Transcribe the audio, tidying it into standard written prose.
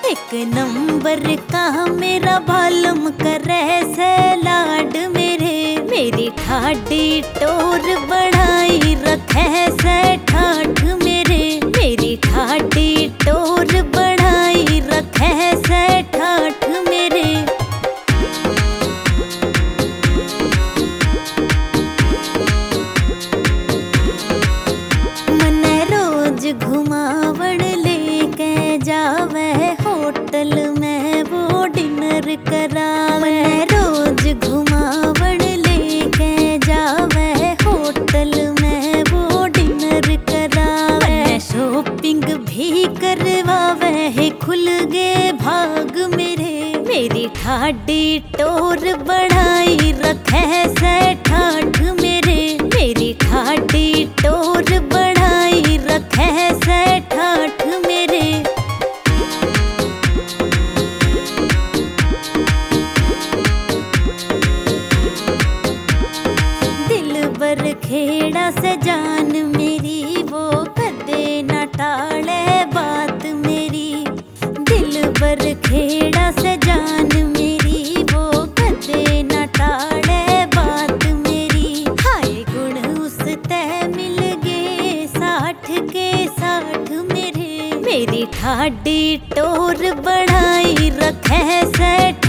एक नंबर का मेरा बालम करे से लाड मेरी ठाडी टोर बढ़ाई रखे से ठाठ मेरी ठाडी टोर बढ़ाई रखे से ठाठ मेरे। मने रोज घुमावण लेके जावे होटल में वो डिनर करावे। मने रोज घुमावण लेके जावे होटल में वो डिनर करावे। मने शॉपिंग भी करवावे है खुल गे भाग मेरी ठाडी टोर बढ़ाई रखे से ठाठ मेरी ठाडी टोर बढ़ाई रखे से ठाठ मेरे। दिल बर खेड़ा से जान मेरी वो कदे न टाले बात मेरी। दिल बर खेड़ा से जान मेरी वो कदे न टाले बात मेरी। हाय गुण उस तय मिल गे 60 के 60 मेरी ठाडी टोर बढ़ाई रखे से